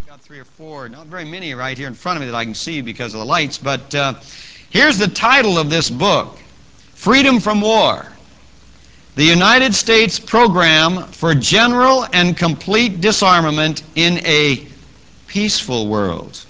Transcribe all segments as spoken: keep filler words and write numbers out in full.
got three or four, not very many right here in front of me that I can see because of the lights, but uh, here's the title of this book, Freedom from War, the United States Program for General and Complete Disarmament in a Peaceful World.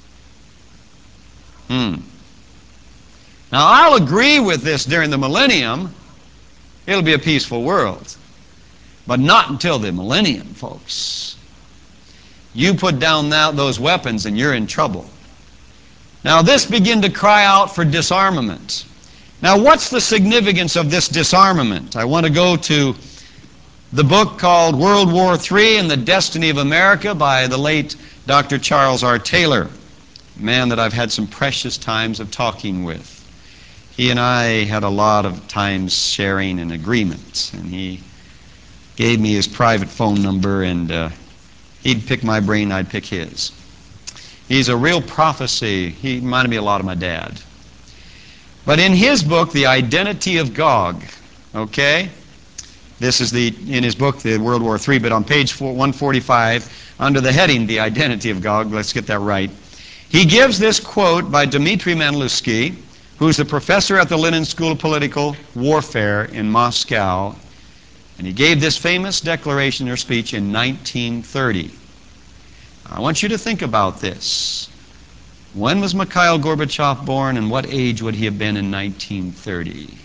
Hmm. Now, I'll agree with this during the millennium. It'll be a peaceful world. But not until the millennium, folks. You put down now those weapons and you're in trouble. Now, this began to cry out for disarmament. Now, what's the significance of this disarmament? I want to go to the book called World War Three and the Destiny of America by the late Doctor Charles R. Taylor, a man that I've had some precious times of talking with. He and I had a lot of times sharing and agreement, and he gave me his private phone number, and uh, he'd pick my brain, I'd pick his. He's a real prophecy. He reminded me a lot of my dad. But in his book, The Identity of Gog, okay? This is the in his book, the World War Three, but on page one forty-five, under the heading, The Identity of Gog, let's get that right, he gives this quote by Dmitry Manlusky, who's the professor at the Lenin School of Political Warfare in Moscow, and he gave this famous declaration or speech in nineteen thirty. I want you to think about this. When was Mikhail Gorbachev born, and what age would he have been in nineteen thirty?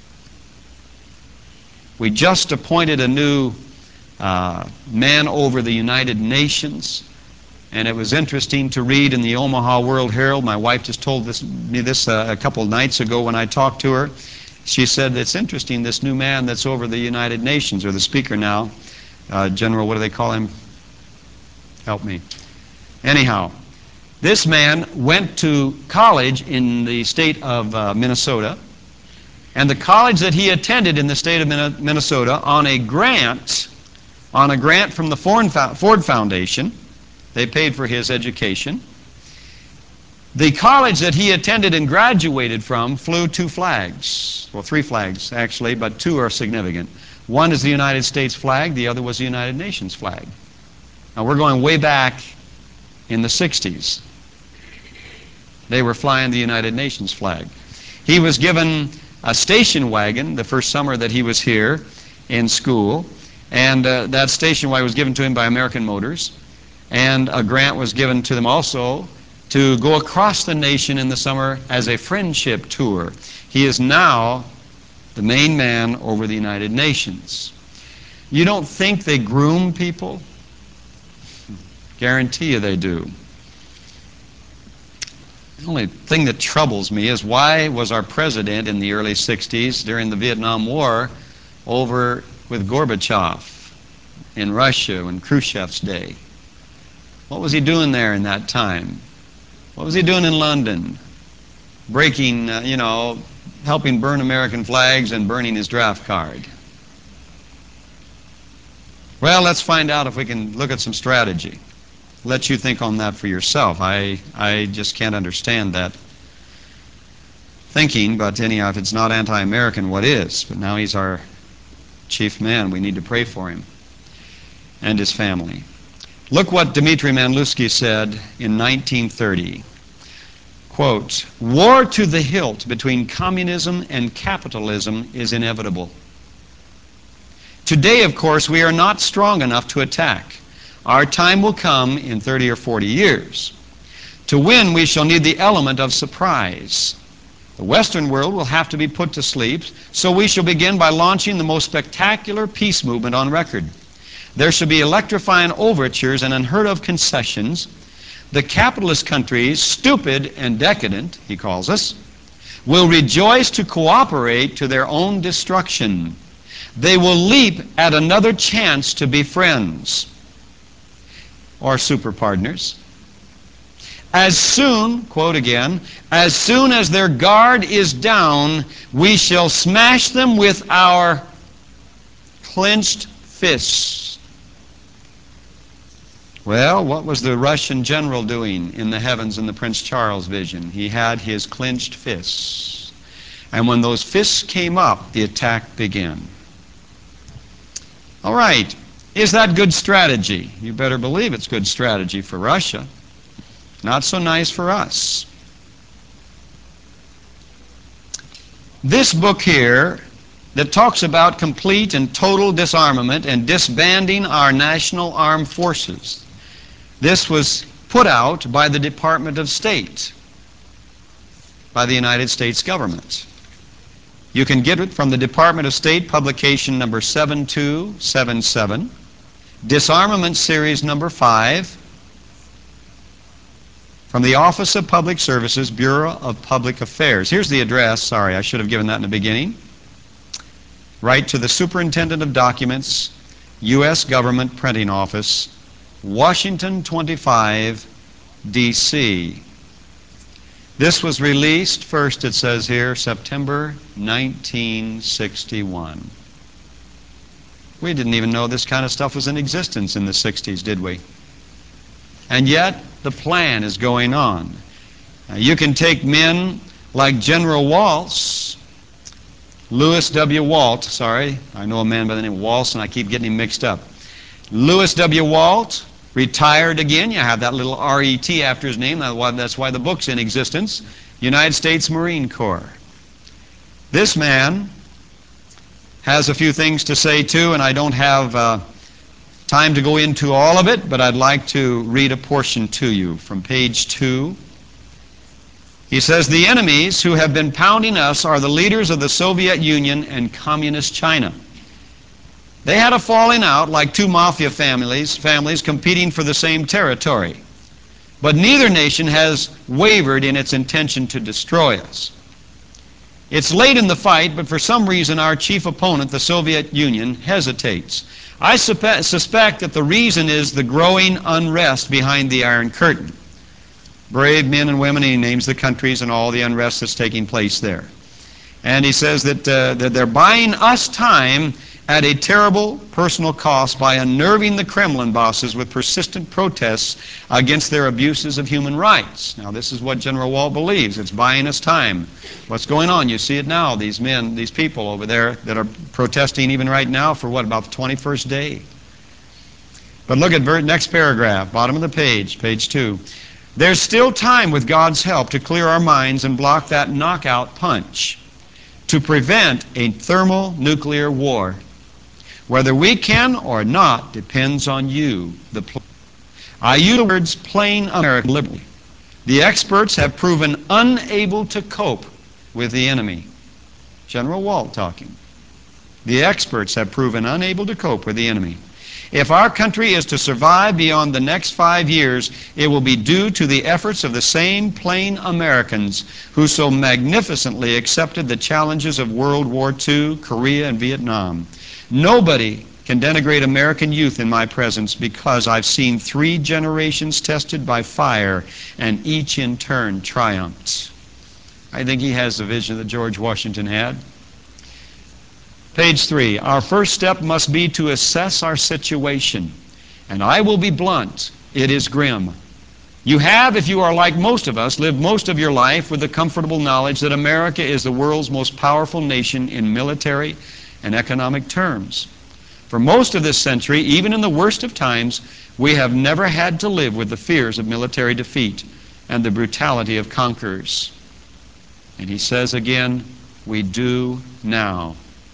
We just appointed a new uh, man over the United Nations, and it was interesting to read in the Omaha World Herald. My wife just told this, me this uh, a couple of nights ago when I talked to her. She said, it's interesting, this new man that's over the United Nations, or the speaker now, uh, General, what do they call him? Help me. Anyhow, this man went to college in the state of uh, Minnesota, and the college that he attended in the state of Minnesota on a grant, on a grant from the Ford Foundation, they paid for his education. The college that he attended and graduated from flew two flags, well, three flags actually, but two are significant. One is the United States flag, the other was the United Nations flag. Now, we're going way back in the sixties. They were flying the United Nations flag. He was given a station wagon the first summer that he was here in school, and uh, that station wagon was given to him by American Motors, and a grant was given to them also to go across the nation in the summer as a friendship tour. He is now the main man over the United Nations. You don't think they groom people? Guarantee you they do. The only thing that troubles me is, why was our president in the early sixties during the Vietnam War over with Gorbachev in Russia in Khrushchev's day? What was he doing there in that time? What was he doing in London? Breaking, uh, you know, helping burn American flags and burning his draft card. Well, let's find out if we can look at some strategy. Let you think on that for yourself. I, I just can't understand that thinking, but anyhow, if it's not anti-American, what is? But now he's our chief man. We need to pray for him and his family. Look what Dmitry Manlusky said in nineteen thirty. Quote, war to the hilt between communism and capitalism is inevitable. Today, of course, we are not strong enough to attack. Our time will come in thirty or forty years. To win, we shall need the element of surprise. The Western world will have to be put to sleep, so we shall begin by launching the most spectacular peace movement on record. There shall be electrifying overtures and unheard-of concessions. The capitalist countries, stupid and decadent, he calls us, will rejoice to cooperate to their own destruction. They will leap at another chance to be friends or super partners. As soon, quote again, as soon as their guard is down, we shall smash them with our clenched fists. Well, what was the Russian general doing in the heavens in the Prince Charles vision? He had his clenched fists. And when those fists came up, the attack began. All right. Is that good strategy? You better believe it's good strategy for Russia. Not so nice for us. This book here that talks about complete and total disarmament and disbanding our national armed forces, this was put out by the Department of State, by the United States government. You can get it from the Department of State, publication number seven two seven seven, Disarmament Series number five, from the Office of Public Services, Bureau of Public Affairs. Here's the address. Sorry, I should have given that in the beginning. Write to the Superintendent of Documents, U S Government Printing Office, Washington twenty-five, D C This was released first, it says here, September nineteen sixty-one. We didn't even know this kind of stuff was in existence in the sixties, did we? And yet, the plan is going on. Now, you can take men like General Waltz, Lewis W. Walt, sorry, I know a man by the name of Waltz and I keep getting him mixed up. Lewis W. Walt, retired again. You have that little R E T after his name. That's why the book's in existence. United States Marine Corps. This man has a few things to say too, and I don't have uh, time to go into all of it, but I'd like to read a portion to you from page two. He says, the enemies who have been pounding us are the leaders of the Soviet Union and Communist China. They had a falling out like two mafia families, families competing for the same territory. But neither nation has wavered in its intention to destroy us. It's late in the fight, but for some reason our chief opponent, the Soviet Union, hesitates. I suspe- suspect that the reason is the growing unrest behind the Iron Curtain. Brave men and women, he names the countries and all the unrest that's taking place there. And he says that, uh, that they're buying us time at a terrible personal cost by unnerving the Kremlin bosses with persistent protests against their abuses of human rights. Now, this is what General Walt believes. It's buying us time. What's going on? You see it now, these men, these people over there that are protesting even right now for what, about the twenty-first day? But look at the next paragraph, bottom of the page, page two. There's still time with God's help to clear our minds and block that knockout punch to prevent a thermonuclear war. Whether we can or not depends on you. The pl- I use the words plain American liberty. The experts have proven unable to cope with the enemy. General Walt talking. The experts have proven unable to cope with the enemy. If our country is to survive beyond the next five years, it will be due to the efforts of the same plain Americans who so magnificently accepted the challenges of World War Two, Korea, and Vietnam. Nobody can denigrate American youth in my presence because I've seen three generations tested by fire and each in turn triumphed. I think he has the vision that George Washington had. Page three, our first step must be to assess our situation. And I will be blunt, it is grim. You have, if you are like most of us, lived most of your life with the comfortable knowledge that America is the world's most powerful nation in military and economic terms. For most of this century, even in the worst of times, we have never had to live with the fears of military defeat and the brutality of conquerors. And he says again, we do now.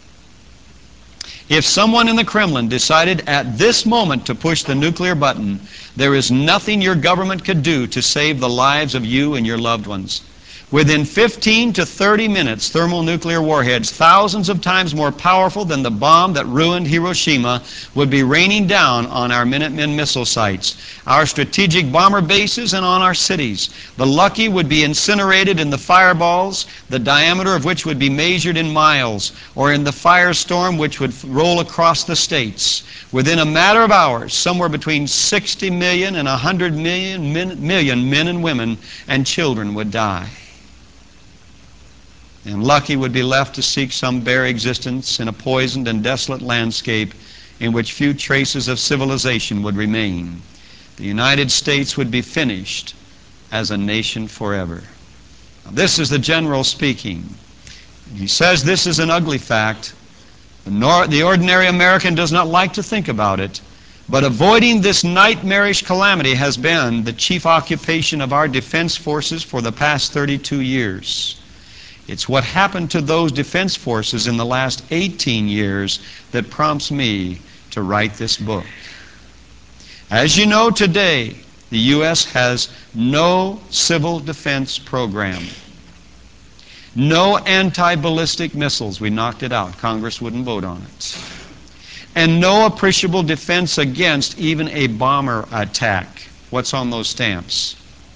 If someone in the Kremlin decided at this moment to push the nuclear button, there is nothing your government could do to save the lives of you and your loved ones. Within fifteen to thirty minutes, thermonuclear warheads, thousands of times more powerful than the bomb that ruined Hiroshima, would be raining down on our Minutemen missile sites, our strategic bomber bases, and on our cities. The Lucky would be incinerated in the fireballs, the diameter of which would be measured in miles, or in the firestorm which would roll across the states. Within a matter of hours, somewhere between sixty million and one hundred million men, million men and women and children would die. And Lucky would be left to seek some bare existence in a poisoned and desolate landscape in which few traces of civilization would remain. The United States would be finished as a nation forever. Now, this is the general speaking. He says this is an ugly fact, Nor, the ordinary American does not like to think about it, but avoiding this nightmarish calamity has been the chief occupation of our defense forces for the past thirty-two years. It's what happened to those defense forces in the last eighteen years that prompts me to write this book. As you know, today, the U S has no civil defense program. No anti-ballistic missiles. We knocked it out. Congress wouldn't vote on it. And no appreciable defense against even a bomber attack. What's on those stamps?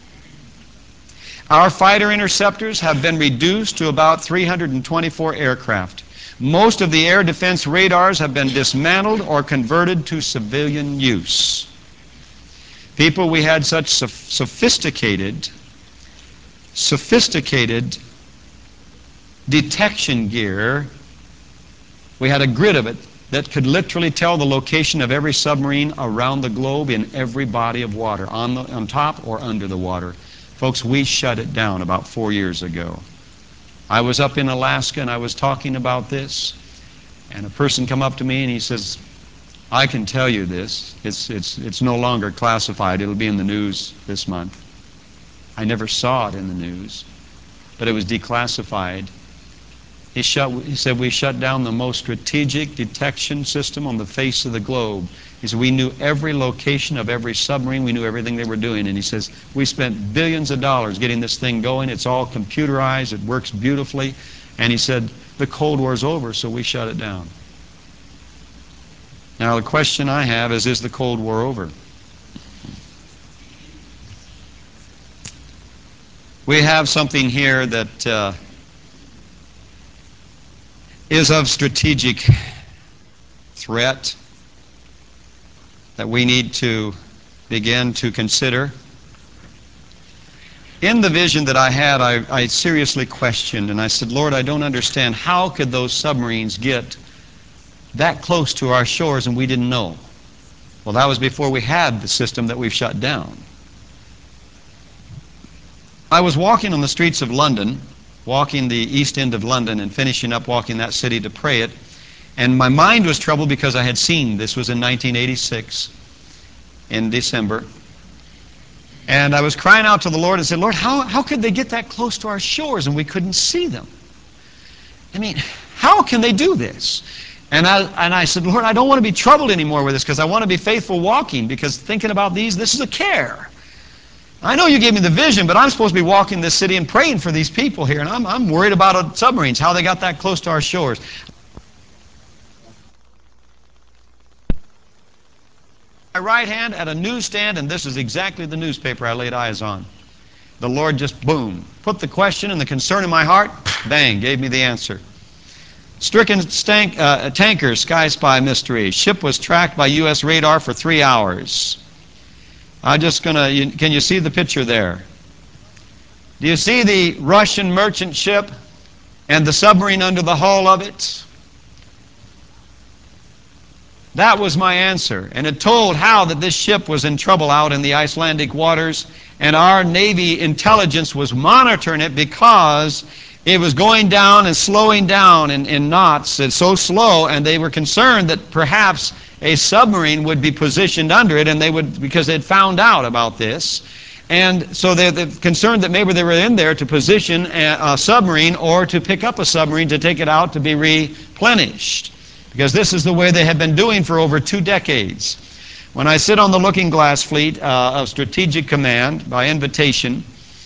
Our fighter interceptors have been reduced to about three hundred twenty-four aircraft. Most of the air defense radars have been dismantled or converted to civilian use. People, we had such sophisticated, sophisticated detection gear. We had a grid of it that could literally tell the location of every submarine around the globe in every body of water, on, the, on top or under the water. Folks, we shut it down about four years ago. I was up in Alaska and I was talking about this, and a person come up to me and he says, I can tell you this. It's, it's, it's no longer classified. It'll be in the news this month. I never saw it in the news, but it was declassified. He, shut, he said, we shut down the most strategic detection system on the face of the globe. He said, we knew every location of every submarine. We knew everything they were doing. And he says, we spent billions of dollars getting this thing going. It's all computerized. It works beautifully. And he said, the Cold War's over, so we shut it down. Now, the question I have is, is the Cold War over? We have something here that uh, is of strategic threat that we need to begin to consider. In the vision that I had, I, I seriously questioned, and I said, Lord, I don't understand. How could those submarines get that close to our shores and we didn't know? Well, that was before we had the system that we've shut down. I was walking on the streets of London, walking the east end of London and finishing up walking that city to pray it, and my mind was troubled because I had seen, this was in nineteen eighty-six, in December, and I was crying out to the Lord and said, Lord, how, how could they get that close to our shores and we couldn't see them? I mean, how can they do this? And I, and I said, Lord, I don't want to be troubled anymore with this because I want to be faithful walking, because thinking about these, this is a care. I know you gave me the vision, but I'm supposed to be walking this city and praying for these people here, and I'm, I'm worried about submarines, how they got that close to our shores. My right hand at a newsstand, and this is exactly the newspaper I laid eyes on. The Lord just, boom, put the question and the concern in my heart, bang, gave me the answer. Stricken stank, uh, tanker, Sky Spy mystery. Ship was tracked by U S radar for three hours. I'm just going to, can you see the picture there? Do you see the Russian merchant ship and the submarine under the hull of it? That was my answer. And it told how that this ship was in trouble out in the Icelandic waters, and our Navy intelligence was monitoring it because it was going down and slowing down in, in knots. It's so slow, and they were concerned that perhaps a submarine would be positioned under it, and they would, because they'd found out about this. And so they're, they're concerned that maybe they were in there to position a, a submarine or to pick up a submarine to take it out to be replenished. Because this is the way they have been doing for over two decades. When I sit on the Looking Glass fleet uh, of Strategic Command by invitation,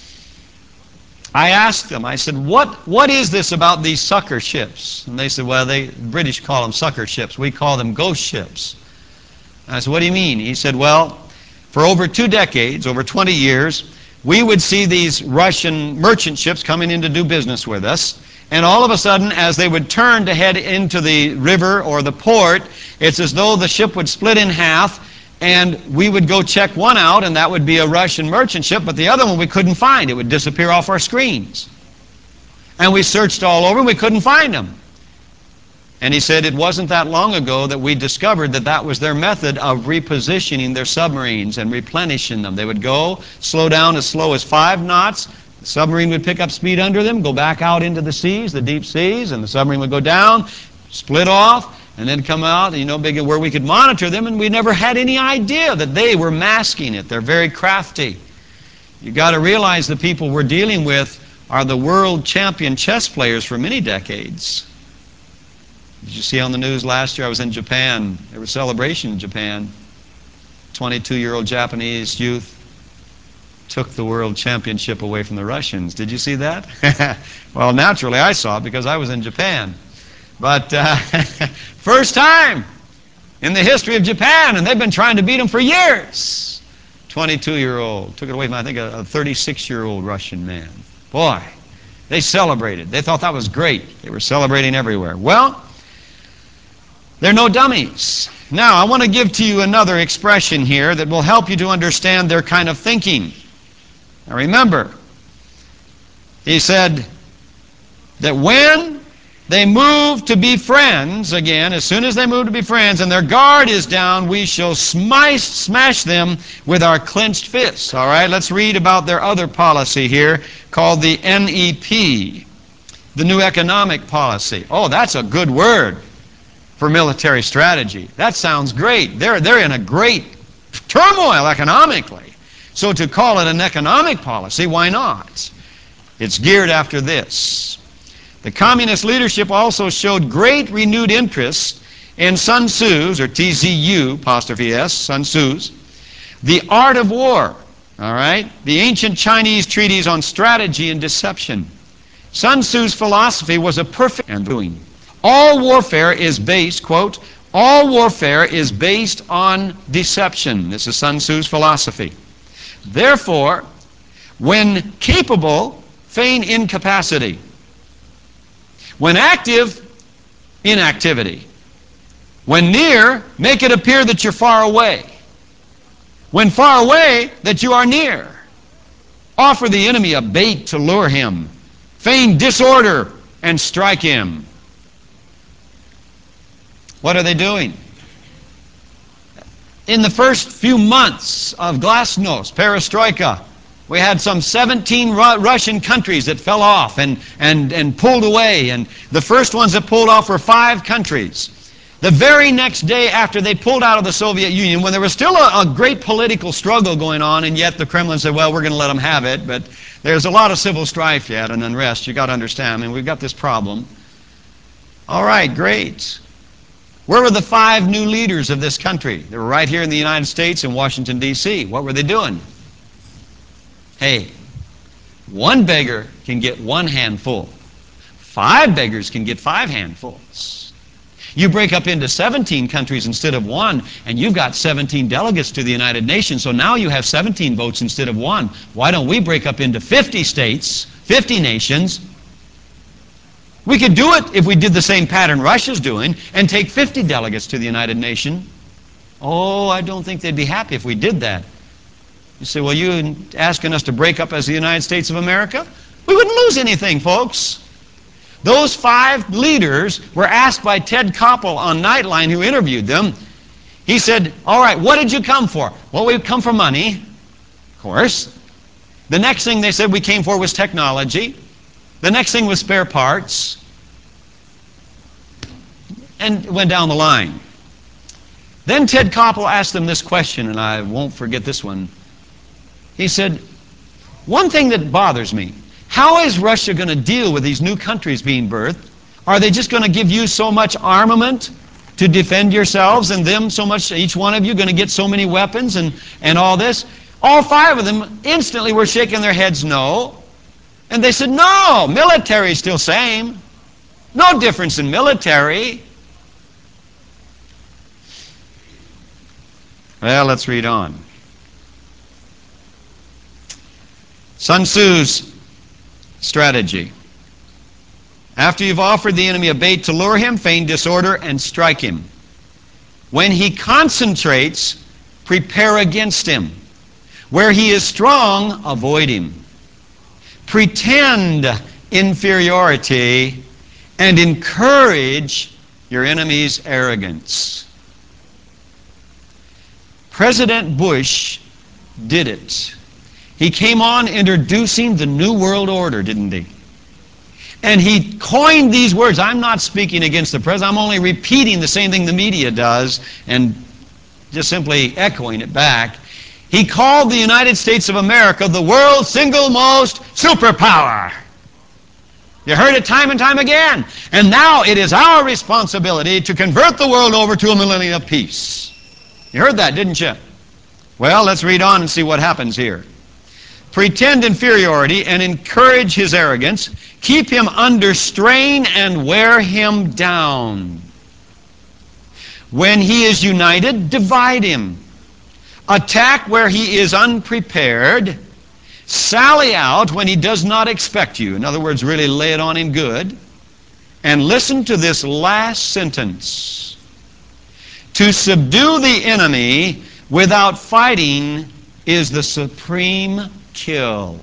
I asked them, I said, what, what is this about these sucker ships? And they said, well, they, the British call them sucker ships. We call them ghost ships. And I said, what do you mean? He said, well, for over two decades, over twenty years, we would see these Russian merchant ships coming in to do business with us. And all of a sudden, as they would turn to head into the river or the port, it's as though the ship would split in half, and we would go check one out, and that would be a Russian merchant ship, but the other one we couldn't find. It would disappear off our screens. And we searched all over, and we couldn't find them. And he said it wasn't that long ago that we discovered that that was their method of repositioning their submarines and replenishing them. They would go, slow down as slow as five knots. The submarine would pick up speed under them, go back out into the seas, the deep seas, and the submarine would go down, split off, and then come out, you know, big, where we could monitor them, and we never had any idea that they were masking it. They're very crafty. You've got to realize the people we're dealing with are the world champion chess players for many decades. Did you see on the news last year? I was in Japan. There was a celebration in Japan. twenty-two-year-old Japanese youth took the world championship away from the Russians. Did you see that? Well, naturally I saw it because I was in Japan. But uh, first time in the history of Japan, and they've been trying to beat them for years. twenty-two-year-old took it away from, I think, a thirty-six-year-old Russian man. Boy, they celebrated. They thought that was great. They were celebrating everywhere. Well, they're no dummies. Now, I want to give to you another expression here that will help you to understand their kind of thinking. Now, remember, he said that when they move to be friends, again, as soon as they move to be friends and their guard is down, we shall smash, smash them with our clenched fists. All right, let's read about their other policy here called the N E P, the New Economic Policy. Oh, that's a good word for military strategy. That sounds great. They're, they're in a great turmoil economically. So to call it an economic policy, why not? It's geared after this. The communist leadership also showed great renewed interest in Sun Tzu's, or T Z U, apostrophe S, Sun Tzu's, The Art of War, all right? The ancient Chinese treatise on strategy and deception. Sun Tzu's philosophy was a perfect and doing. All warfare is based, quote, all warfare is based on deception. This is Sun Tzu's philosophy. Therefore, when capable, feign incapacity. When active, inactivity. When near, make it appear that you're far away. When far away, that you are near. Offer the enemy a bait to lure him. Feign disorder and strike him. What are they doing? In the first few months of Glasnost, Perestroika, we had some seventeen Ru- Russian countries that fell off and, and, and pulled away. And the first ones that pulled off were five countries. The very next day after they pulled out of the Soviet Union, when there was still a, a great political struggle going on, and yet the Kremlin said, well, we're going to let them have it, but there's a lot of civil strife yet and unrest. You've got to understand. I mean, we've got this problem. All right, great. Where were the five new leaders of this country? They were right here in the United States in Washington, D C What were they doing? Hey, one beggar can get one handful. Five beggars can get five handfuls. You break up into seventeen countries instead of one, and you've got seventeen delegates to the United Nations, so now you have seventeen votes instead of one. Why don't we break up into fifty states, fifty nations? We could do it if we did the same pattern Russia's doing and take fifty delegates to the United Nations. Oh, I don't think they'd be happy if we did that. You say, well, you asking us to break up as the United States of America? We wouldn't lose anything, folks. Those five leaders were asked by Ted Koppel on Nightline, who interviewed them. He said, all right, what did you come for? Well, we've come for money, of course. The next thing they said we came for was technology. The next thing was spare parts. And it went down the line. Then Ted Koppel asked them this question, and I won't forget this one. He said, one thing that bothers me, how is Russia going to deal with these new countries being birthed? Are they just going to give you so much armament to defend yourselves, and them so much, each one of you going to get so many weapons and, and all this? All five of them instantly were shaking their heads no. And they said, no, military is still same. No difference in military. Well, let's read on. Sun Tzu's strategy. After you've offered the enemy a bait to lure him, feign disorder and strike him. When he concentrates, prepare against him. Where he is strong, avoid him. Pretend inferiority and encourage your enemy's arrogance. President Bush did it. He came on introducing the New World Order, didn't he? And he coined these words. I'm not speaking against the president. I'm only repeating the same thing the media does and just simply echoing it back. He called the United States of America the world's single most superpower. You heard it time and time again. And now it is our responsibility to convert the world over to a millennium of peace. You heard that, didn't you? Well, let's read on and see what happens here. Pretend inferiority and encourage his arrogance. Keep him under strain and wear him down. When he is united, divide him. Attack where he is unprepared. Sally out when he does not expect you. In other words, really lay it on him good. And listen to this last sentence. To subdue the enemy without fighting is the supreme kill.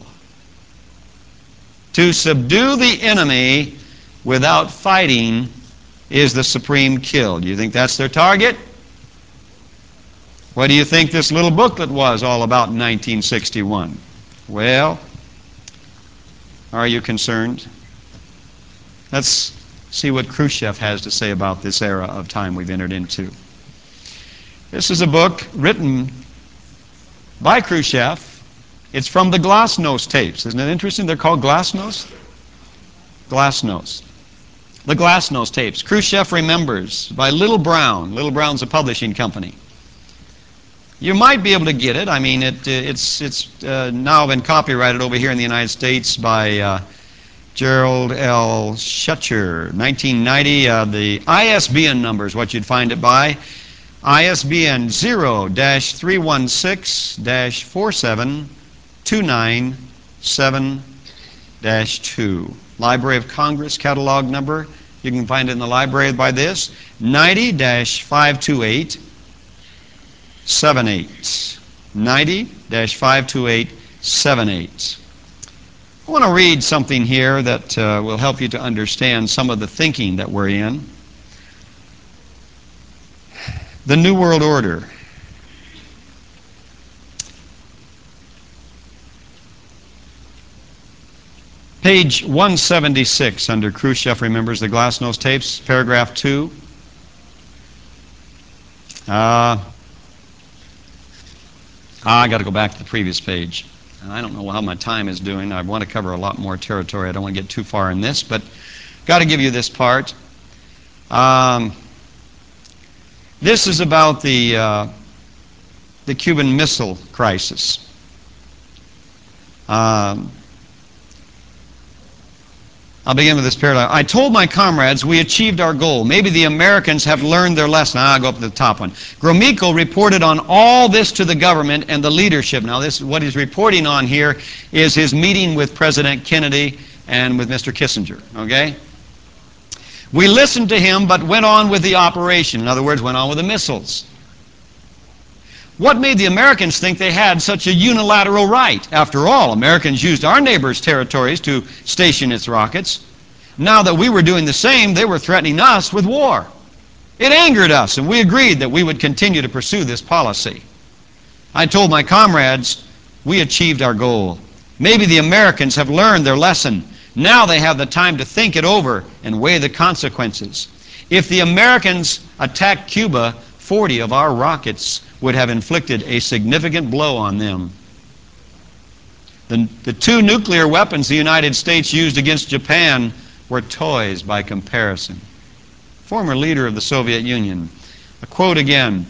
To subdue the enemy without fighting is the supreme kill. Do you think that's their target? What do you think this little booklet was all about in nineteen sixty-one? Well, are you concerned? Let's see what Khrushchev has to say about this era of time we've entered into. This is a book written by Khrushchev. It's from the Glasnost tapes. Isn't it interesting? They're called Glasnost? Glasnost. The Glasnost tapes. Khrushchev Remembers by Little Brown. Little Brown's a publishing company. You might be able to get it. I mean, it, it's, it's uh, now been copyrighted over here in the United States by uh, Gerald L. Schutcher. nineteen ninety, uh, the I S B N number is what you'd find it by. I S B N zero dash three one six dash four seven two nine seven dash two. Library of Congress catalog number. You can find it in the library by this. ninety dash five two eight seven eight. ninety dash five two eight seven eight. I want to read something here that uh, will help you to understand some of the thinking that we're in. The New World Order. Page one seventy-six under Khrushchev Remembers the Glasnost tapes, paragraph two. Uh, I got to go back to the previous page. I don't know how my time is doing. I want to cover a lot more territory. I don't want to get too far in this, but got to give you this part. Um, this is about the uh, the Cuban Missile Crisis. Um, I'll begin with this paragraph. I told my comrades we achieved our goal. Maybe the Americans have learned their lesson. I'll go up to the top one. Gromyko reported on all this to the government and the leadership. Now, this what he's reporting on here is his meeting with President Kennedy and with Mister Kissinger. Okay? We listened to him, but went on with the operation. In other words, went on with the missiles. What made the Americans think they had such a unilateral right? After all, Americans used our neighbors' territories to station its rockets. Now that we were doing the same, they were threatening us with war. It angered us, and we agreed that we would continue to pursue this policy. I told my comrades, we achieved our goal. Maybe the Americans have learned their lesson. Now they have the time to think it over and weigh the consequences. If the Americans attacked Cuba, forty of our rockets would have inflicted a significant blow on them. The, the two nuclear weapons the United States used against Japan were toys by comparison. Former leader of the Soviet Union. A quote again.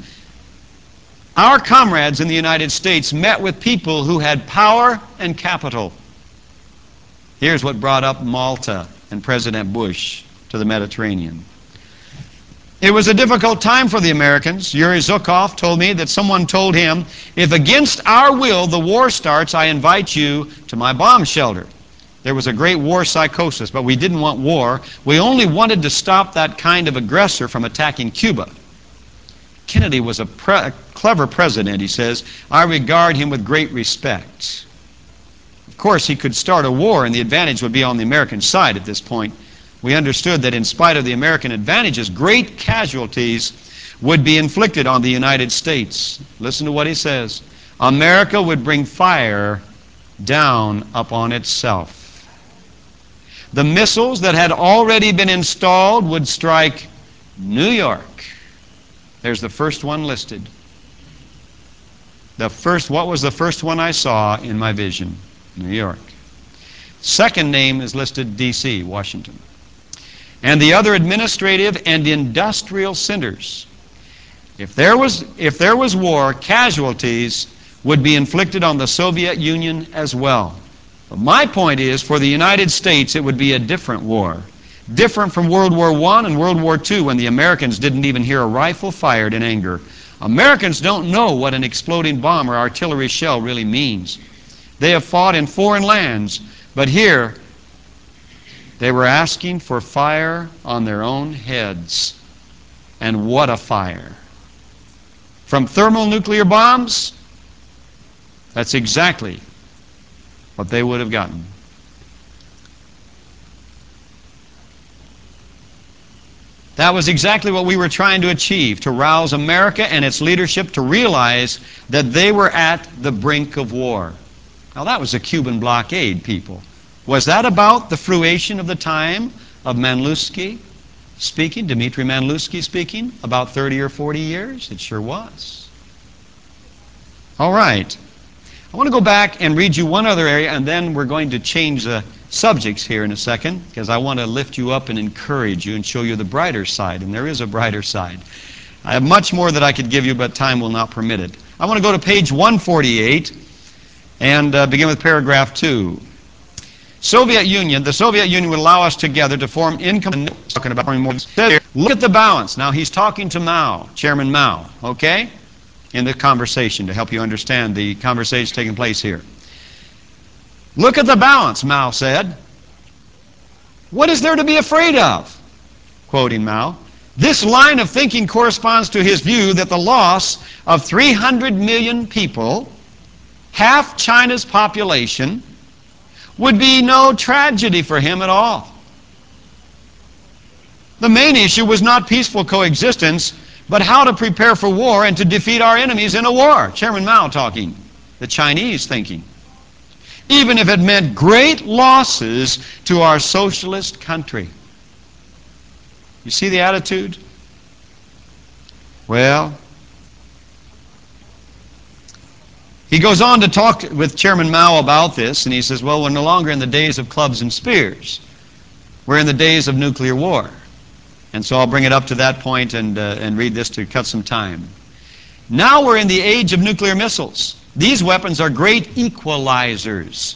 Our comrades in the United States met with people who had power and capital. Here's what brought up Malta and President Bush to the Mediterranean. It was a difficult time for the Americans. Yuri Zhukov told me that someone told him, if against our will the war starts, I invite you to my bomb shelter. There was a great war psychosis, but we didn't want war. We only wanted to stop that kind of aggressor from attacking Cuba. Kennedy was a, pre a clever president, he says. I regard him with great respect. Of course, he could start a war, and the advantage would be on the American side at this point. We understood that in spite of the American advantages, great casualties would be inflicted on the United States. Listen to what he says. America would bring fire down upon itself. The missiles that had already been installed would strike New York. There's the first one listed. The first, what was the first one I saw in my vision? New York. Second name is listed D C, Washington. And the other administrative and industrial centers. If there was, if there was war, casualties would be inflicted on the Soviet Union as well. But my point is, for the United States, it would be a different war. Different from World War One and World War Two, when the Americans didn't even hear a rifle fired in anger. Americans don't know what an exploding bomb or artillery shell really means. They have fought in foreign lands, but here they were asking for fire on their own heads. And what a fire. From thermonuclear bombs, that's exactly what they would have gotten. That was exactly what we were trying to achieve, to rouse America and its leadership to realize that they were at the brink of war. Now that was a Cuban blockade, people. Was that about the fruition of the time of Manlusky speaking, Dmitry Manlusky speaking, about thirty or forty years? It sure was. All right. I want to go back and read you one other area, and then we're going to change the subjects here in a second, because I want to lift you up and encourage you and show you the brighter side, and there is a brighter side. I have much more that I could give you, but time will not permit it. I want to go to page one forty-eight and uh, begin with paragraph two. Soviet Union, the Soviet Union would allow us together to form income. Talking about more. Look at the balance. Now he's talking to Mao, Chairman Mao, okay? In the conversation to help you understand the conversation taking place here. Look at the balance, Mao said. What is there to be afraid of? Quoting Mao. This line of thinking corresponds to his view that the loss of three hundred million people, half China's population, would be no tragedy for him at all. The main issue was not peaceful coexistence, but how to prepare for war and to defeat our enemies in a war. Chairman Mao talking, the Chinese thinking. Even if it meant great losses to our socialist country. You see the attitude? Well, he goes on to talk with Chairman Mao about this, and he says, well, we're no longer in the days of clubs and spears. We're in the days of nuclear war. And so I'll bring it up to that point and, uh, and read this to cut some time. Now we're in the age of nuclear missiles. These weapons are great equalizers.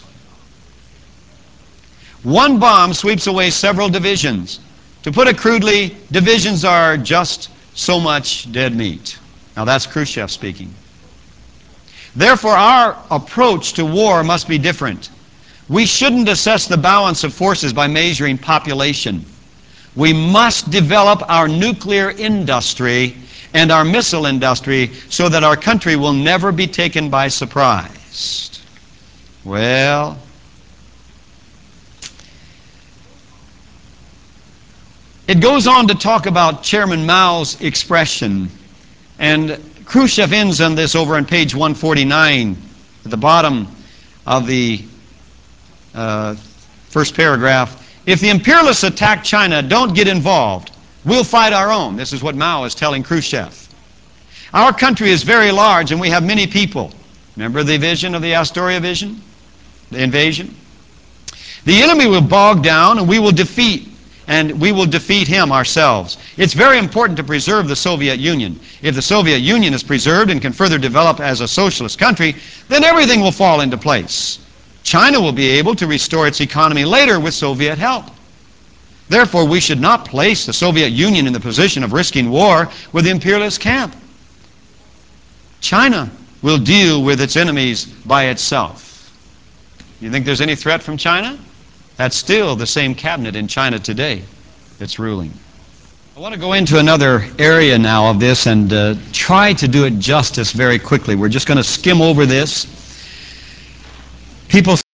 One bomb sweeps away several divisions. To put it crudely, divisions are just so much dead meat. Now that's Khrushchev speaking. Therefore, our approach to war must be different. We shouldn't assess the balance of forces by measuring population. We must develop our nuclear industry and our missile industry so that our country will never be taken by surprise. Well, it goes on to talk about Chairman Mao's expression, and Khrushchev ends on this over on page one forty-nine at the bottom of the uh, first paragraph. If the imperialists attack China, don't get involved. We'll fight our own. This is what Mao is telling Khrushchev. Our country is very large and we have many people. Remember the vision of the Astoria vision? The invasion? The enemy will bog down and we will defeat and we will defeat him ourselves. It's very important to preserve the Soviet Union. If the Soviet Union is preserved and can further develop as a socialist country, then everything will fall into place. China will be able to restore its economy later with Soviet help. Therefore, we should not place the Soviet Union in the position of risking war with the imperialist camp. China will deal with its enemies by itself. You think there's any threat from China? That's still the same cabinet in China today that's ruling. I want to go into another area now of this and uh, try to do it justice very quickly. We're just going to skim over this. People